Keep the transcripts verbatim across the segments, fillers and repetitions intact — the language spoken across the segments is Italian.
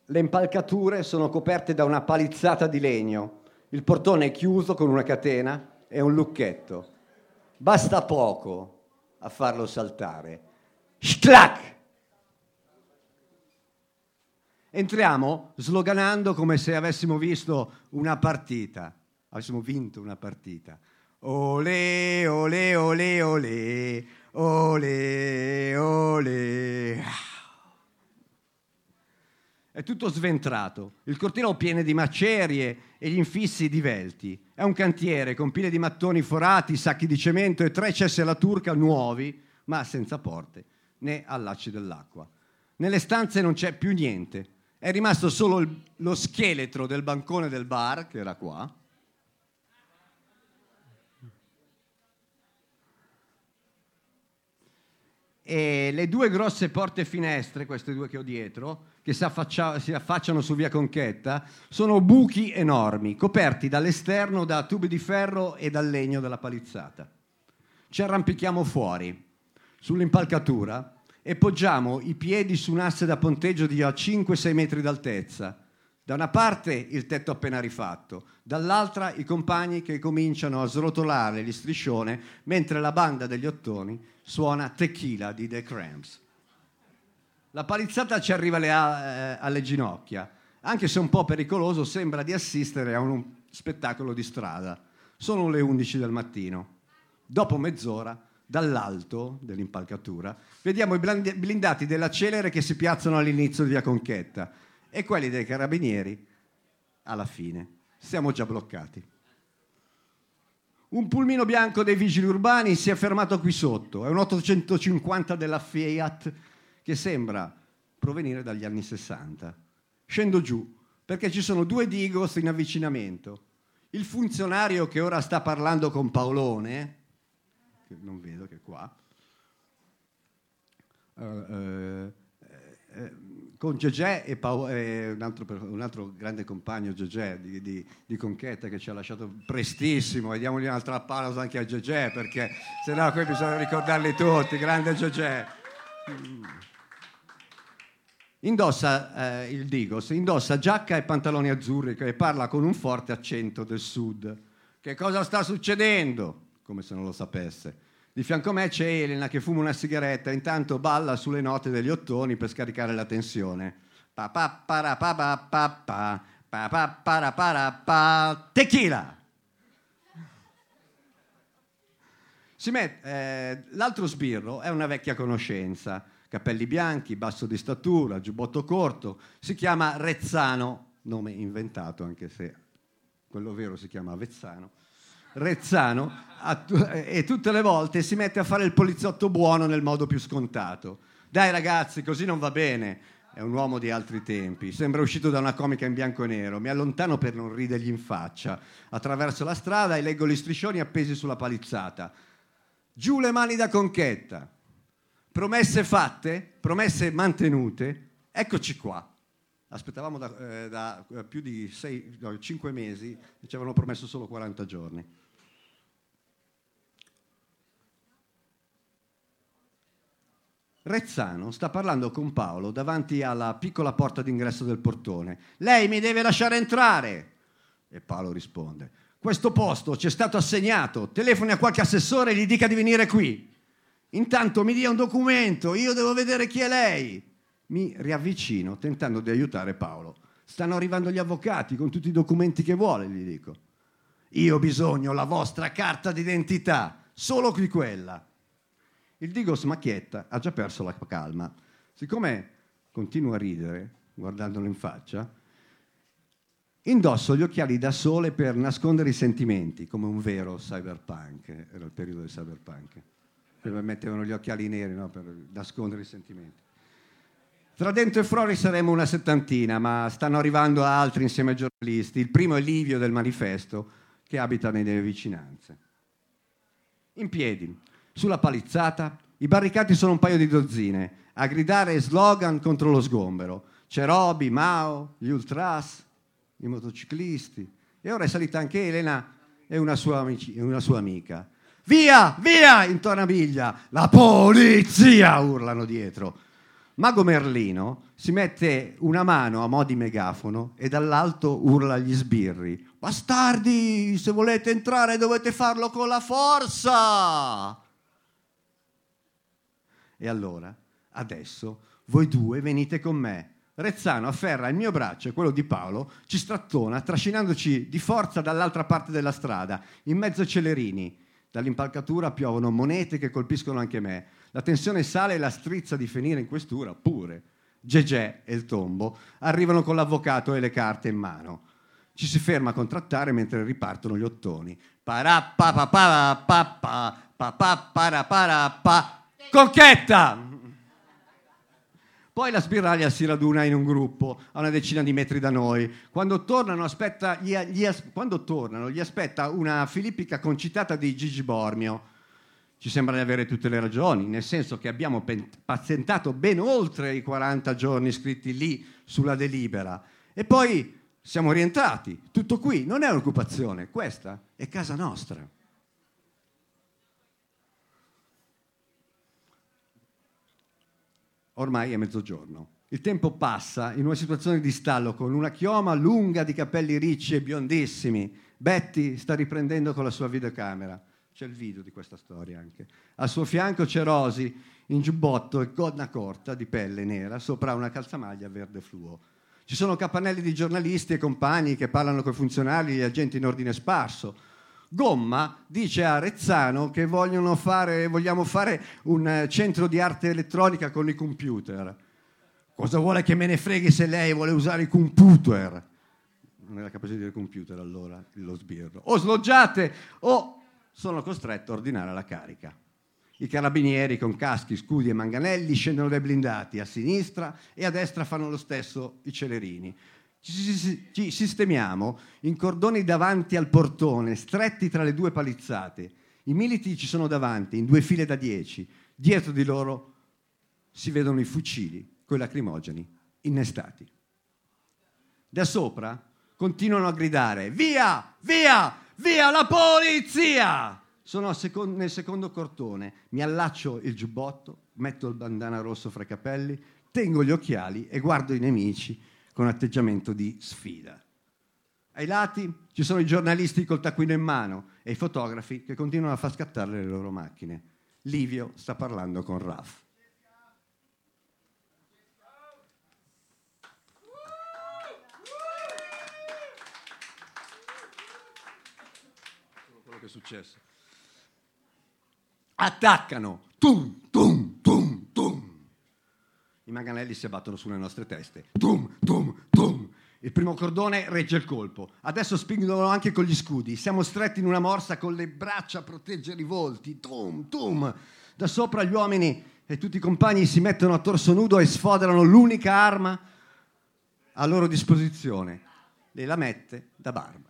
Le impalcature sono coperte da una palizzata di legno. Il portone è chiuso con una catena e un lucchetto. Basta poco a farlo saltare. Schlac! Entriamo sloganando come se avessimo visto una partita. Avessimo vinto una partita. Olè, olè, olè, olè, olè, olè. È tutto sventrato, il cortile pieno di macerie e gli infissi divelti. È un cantiere con pile di mattoni forati, sacchi di cemento e tre cessi alla turca nuovi, ma senza porte né allacci dell'acqua. Nelle stanze non c'è più niente. È rimasto solo il, lo scheletro del bancone del bar, che era qua, e le due grosse porte finestre, queste due che ho dietro, che si, affaccia, si affacciano su via Conchetta, sono buchi enormi, coperti dall'esterno da tubi di ferro e dal legno della palizzata. Ci arrampichiamo fuori, sull'impalcatura, e poggiamo i piedi su un asse da ponteggio di cinque sei metri d'altezza. Da una parte il tetto appena rifatto, dall'altra i compagni che cominciano a srotolare gli striscione mentre la banda degli ottoni suona Tequila di The Cramps. La palizzata ci arriva alle, eh, alle ginocchia, anche se un po' pericoloso, sembra di assistere a un spettacolo di strada. Sono le undici del mattino. Dopo mezz'ora, dall'alto dell'impalcatura, vediamo i blindati della Celere che si piazzano all'inizio di via Conchetta e quelli dei carabinieri alla fine. Siamo già bloccati. Un pulmino bianco dei vigili urbani si è fermato qui sotto. È un ottocentocinquanta della Fiat che sembra provenire dagli anni sessanta. Scendo giù perché ci sono due Digos in avvicinamento. Il funzionario che ora sta parlando con Paolone, che non vedo che è qua, uh, uh, uh, con Gegè e, Paolo, e un, altro, un altro grande compagno, Gegè, di, di, di Conchetta, che ci ha lasciato prestissimo, e diamogli un'altra pausa anche a Gegè, perché sennò qui bisogna ricordarli tutti. Grande Gegè. Indossa eh, il Digos, indossa giacca e pantaloni azzurri e parla con un forte accento del sud. Che cosa sta succedendo? Come se non lo sapesse. Di fianco a me c'è Elena che fuma una sigaretta e intanto balla sulle note degli ottoni per scaricare la tensione. Pa pa para pa pa pa pa pa pa para para pa tequila. Si mette, eh, l'altro sbirro è una vecchia conoscenza, capelli bianchi, basso di statura, giubbotto corto, si chiama Rezzano, nome inventato anche se quello vero si chiama Avezzano. Rezzano, e tutte le volte si mette a fare il poliziotto buono nel modo più scontato. Dai ragazzi, così non va bene. È un uomo di altri tempi, sembra uscito da una comica in bianco e nero. Mi allontano per non ridergli in faccia. Attraverso la strada e leggo gli striscioni appesi sulla palizzata. Giù le mani da Conchetta. Promesse fatte, promesse mantenute. Eccoci qua. Aspettavamo da, eh, da più di sei, no, cinque mesi e ci avevano promesso solo quaranta giorni. Rezzano sta parlando con Paolo davanti alla piccola porta d'ingresso del portone. Lei mi deve lasciare entrare. E Paolo risponde: questo posto ci è stato assegnato, telefoni a qualche assessore e gli dica di venire qui. Intanto mi dia un documento, io devo vedere chi è lei. Mi riavvicino tentando di aiutare Paolo. Stanno arrivando gli avvocati con tutti i documenti che vuole, gli dico. Io ho bisogno la vostra carta d'identità, solo qui quella. Il Digos Macchietta ha già perso la calma. Siccome continua a ridere, guardandolo in faccia, indosso gli occhiali da sole per nascondere i sentimenti, come un vero cyberpunk. Era il periodo del cyberpunk. Mettevano gli occhiali neri, no, per nascondere i sentimenti. Tra dentro e fuori saremo una settantina, ma stanno arrivando altri insieme ai giornalisti. Il primo è Livio del Manifesto, che abita nelle vicinanze. In piedi, sulla palizzata, i barricati sono un paio di dozzine, a gridare slogan contro lo sgombero. C'è Roby, Mao, gli ultras, i motociclisti. E ora è salita anche Elena e una sua, amici, una sua amica. Via, via, intona Biglia. La polizia, urlano dietro. Mago Merlino si mette una mano a mo' di megafono e dall'alto urla agli sbirri: bastardi, se volete entrare dovete farlo con la forza! E allora, adesso, voi due venite con me. Rezzano afferra il mio braccio e quello di Paolo, ci strattona, trascinandoci di forza dall'altra parte della strada, in mezzo ai celerini. Dall'impalcatura piovono monete che colpiscono anche me. La tensione sale e la strizza di finire in questura pure. Gegè e il Tombo arrivano con l'avvocato e le carte in mano. Ci si ferma a contrattare mentre ripartono gli ottoni. Parapapapapapapa, papaparaparapa. Conchetta! Poi la sbirraglia si raduna in un gruppo a una decina di metri da noi. Quando tornano, aspetta, gli, gli, quando tornano gli aspetta una filippica concitata di Gigi Bormio. Ci sembra di avere tutte le ragioni, nel senso che abbiamo pen- pazientato ben oltre i quaranta giorni scritti lì sulla delibera. E poi siamo rientrati. Tutto qui non è un'occupazione, questa è casa nostra. Ormai è mezzogiorno. Il tempo passa in una situazione di stallo con una chioma lunga di capelli ricci e biondissimi. Betty sta riprendendo con la sua videocamera. C'è il video di questa storia anche. Al suo fianco c'è Rosy in giubbotto e gonna corta di pelle nera sopra una calzamaglia verde fluo. Ci sono capannelli di giornalisti e compagni che parlano con i funzionari e gli agenti in ordine sparso. Gomma dice a Rezzano che vogliono fare, vogliamo fare un centro di arte elettronica con i computer. Cosa vuole che me ne freghi se lei vuole usare i computer? Non era capace di dire computer allora, lo sbirro. O sloggiate o sono costretto a ordinare la carica. I carabinieri con caschi, scudi e manganelli scendono dai blindati a sinistra e a destra fanno lo stesso i celerini. Ci, ci sistemiamo in cordoni davanti al portone, stretti tra le due palizzate. I militi ci sono davanti, in due file da dieci. Dietro di loro si vedono i fucili coi lacrimogeni innestati. Da sopra continuano a gridare: via, via, via la polizia! Sono secondo, nel secondo cortone, mi allaccio il giubbotto, metto il bandana rosso fra i capelli, tengo gli occhiali e guardo i nemici con atteggiamento di sfida. Ai lati ci sono i giornalisti col taccuino in mano e i fotografi che continuano a far scattare le loro macchine. Livio sta parlando con Raf. Quello che è successo. Attaccano! Tum, tum, tum, tum. I manganelli si abbattono sulle nostre teste. Tum, tum, tum. Il primo cordone regge il colpo. Adesso spingono anche con gli scudi. Siamo stretti in una morsa con le braccia a proteggere i volti. Tum, tum. Da sopra gli uomini e tutti i compagni si mettono a torso nudo e sfoderano l'unica arma a loro disposizione, le lamette da barba.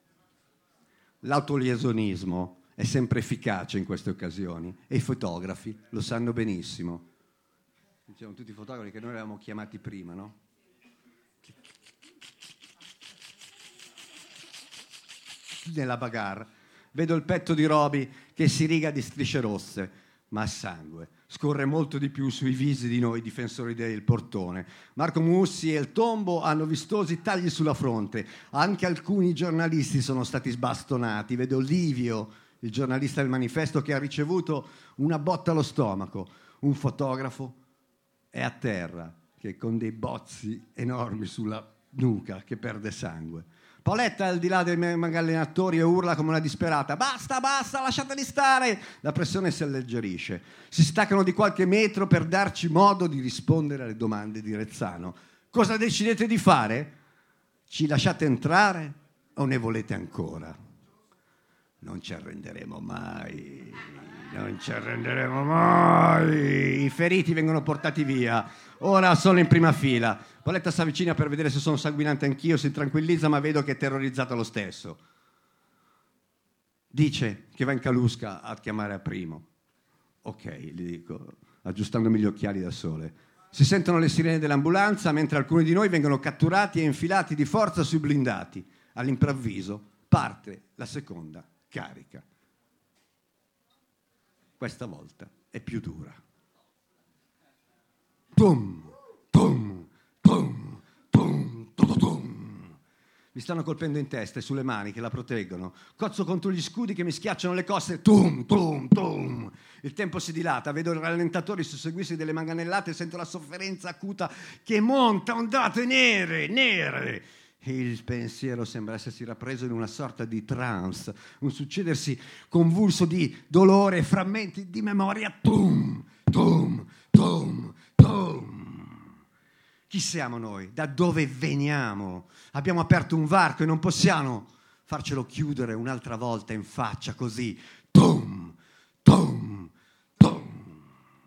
L'autoliesonismo è sempre efficace in queste occasioni e i fotografi lo sanno benissimo. Dicevano tutti i fotografi che noi avevamo chiamati prima, no? Nella bagarre vedo il petto di Roby che si riga di strisce rosse, ma sangue scorre molto di più sui visi di noi difensori del portone. Marco Mussi e il Tombo hanno vistosi tagli sulla fronte, anche alcuni giornalisti sono stati sbastonati. Vedo Livio, il giornalista del Manifesto, che ha ricevuto una botta allo stomaco. Un fotografo è a terra, che con dei bozzi enormi sulla nuca, che perde sangue. Paoletta è al di là dei manganellatori e urla come una disperata: basta, basta, lasciateli stare! La pressione si alleggerisce. Si staccano di qualche metro per darci modo di rispondere alle domande di Rezzano. Cosa decidete di fare? Ci lasciate entrare o ne volete ancora? Non ci arrenderemo mai, non ci arrenderemo mai. I feriti vengono portati via. Ora sono in prima fila. Paoletta si avvicina per vedere se sono sanguinante anch'io, si tranquillizza, ma vedo che è terrorizzata lo stesso. Dice che va in Calusca a chiamare a Primo. Ok, gli dico, aggiustandomi gli occhiali da sole. Si sentono le sirene dell'ambulanza mentre alcuni di noi vengono catturati e infilati di forza sui blindati. All'improvviso parte la seconda carica. Questa volta è più dura. tum, tum, tum, tum, tum, tum. Mi stanno colpendo in testa e sulle mani che la proteggono. Cozzo contro gli scudi che mi schiacciano le cosce. Tum, tum, tum. Il tempo si dilata, vedo i rallentatori susseguirsi delle manganellate e sento la sofferenza acuta che monta, ondate nere, nere. Il pensiero sembra essersi rappreso in una sorta di trance, un succedersi convulso di dolore e frammenti di memoria. Tum, tum, tum, tum. Chi siamo noi? Da dove veniamo? Abbiamo aperto un varco e non possiamo farcelo chiudere un'altra volta in faccia così. Tum, tum, tum.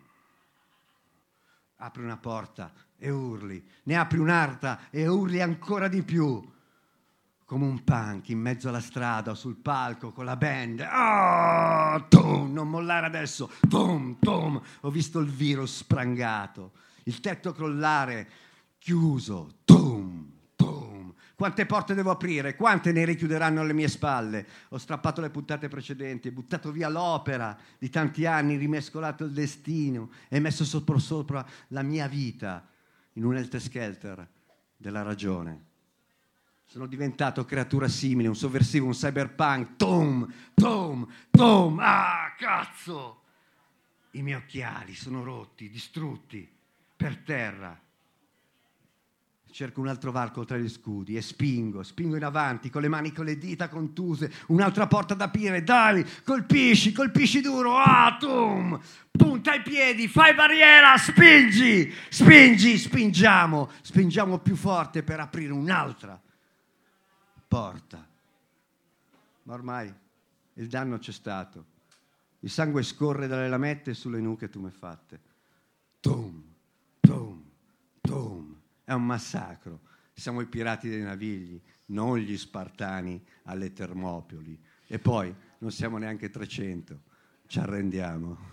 Apri una porta e urli, ne apri un'altra e urli ancora di più, come un punk in mezzo alla strada o sul palco con la band. Oh, tum, non mollare adesso, tum, tum. Ho visto il virus sprangato, il tetto crollare, chiuso, tum, tum. Quante porte devo aprire? Quante ne richiuderanno alle mie spalle? Ho strappato le puntate precedenti, e buttato via l'opera di tanti anni, rimescolato il destino e messo sopra sopra la mia vita in un helter-skelter della ragione. Sono diventato creatura simile, un sovversivo, un cyberpunk. Tom, tom, tom. Ah, cazzo! I miei occhiali sono rotti, distrutti, per terra. Cerco un altro varco tra gli scudi e spingo, spingo in avanti con le mani, con le dita contuse. Un'altra porta da aprire, dai, colpisci, colpisci duro. Ah, tom! Punta i piedi, fai barriera, spingi, spingi, spingiamo, spingiamo più forte per aprire un'altra porta. Ma ormai il danno c'è stato. Il sangue scorre dalle lamette sulle nuche tumefatte. Tum, tum, tum. È un massacro. Siamo i pirati dei navigli, non gli spartani alle Termopili. E poi non siamo neanche trecento. Ci arrendiamo.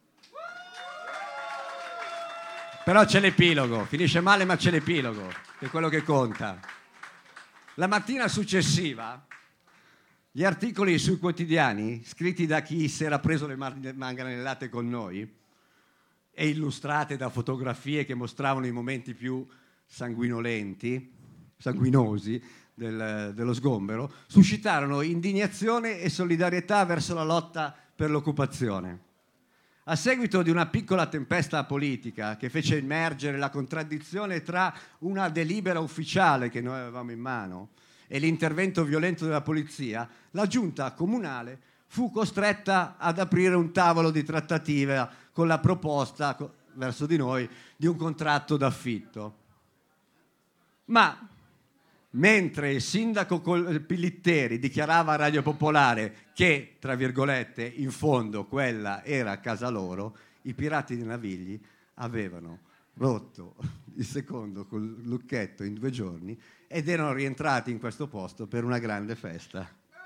Però c'è l'epilogo, finisce male ma c'è l'epilogo, che è quello che conta. La mattina successiva, gli articoli sui quotidiani, scritti da chi si era preso le manganellate con noi e illustrate da fotografie che mostravano i momenti più sanguinolenti, sanguinosi del, dello sgombero, suscitarono indignazione e solidarietà verso la lotta per l'occupazione. A seguito di una piccola tempesta politica che fece emergere la contraddizione tra una delibera ufficiale che noi avevamo in mano e l'intervento violento della polizia, la giunta comunale fu costretta ad aprire un tavolo di trattativa con la proposta verso di noi di un contratto d'affitto. Ma mentre il sindaco Pilitteri dichiarava a Radio Popolare che, tra virgolette, in fondo quella era casa loro, i pirati dei Navigli avevano rotto il secondo col lucchetto in due giorni ed erano rientrati in questo posto per una grande festa.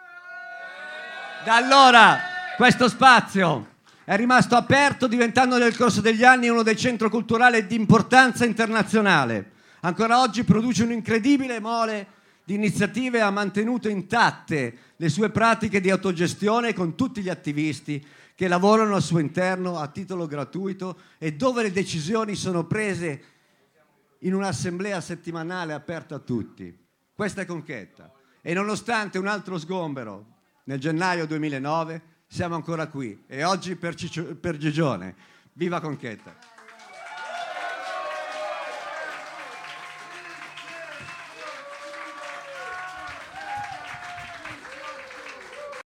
Da allora questo spazio è rimasto aperto, diventando nel corso degli anni uno dei centri culturali di importanza internazionale. Ancora oggi produce un'incredibile mole di iniziative e ha mantenuto intatte le sue pratiche di autogestione con tutti gli attivisti che lavorano al suo interno a titolo gratuito e dove le decisioni sono prese in un'assemblea settimanale aperta a tutti. Questa è Conchetta. E nonostante un altro sgombero nel gennaio duemilanove, siamo ancora qui. E oggi per, Ciccio, per Gigione. Viva Conchetta!